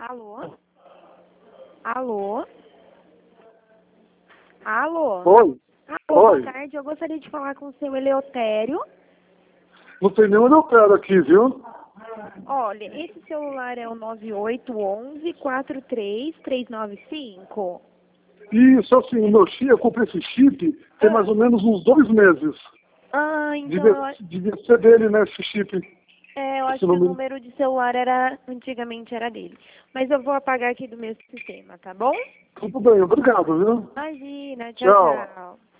Alô? Alô? Alô? Oi. Alô, Oi. boa tarde. Eu gostaria de falar com o seu Eleutério. Não tem nenhum Eleutério aqui, viu? Olha, esse celular é o 9811-43395. Isso, assim, o meu chip, eu comprei esse chip tem mais ou menos uns 2 meses. Então Devia ser dele, né, esse chip. eu acho que o número de celular antigamente era dele. Mas eu vou apagar aqui do meu sistema, tá bom? Tudo bem, obrigado, viu? Imagina, tchau, Tchau. tchau.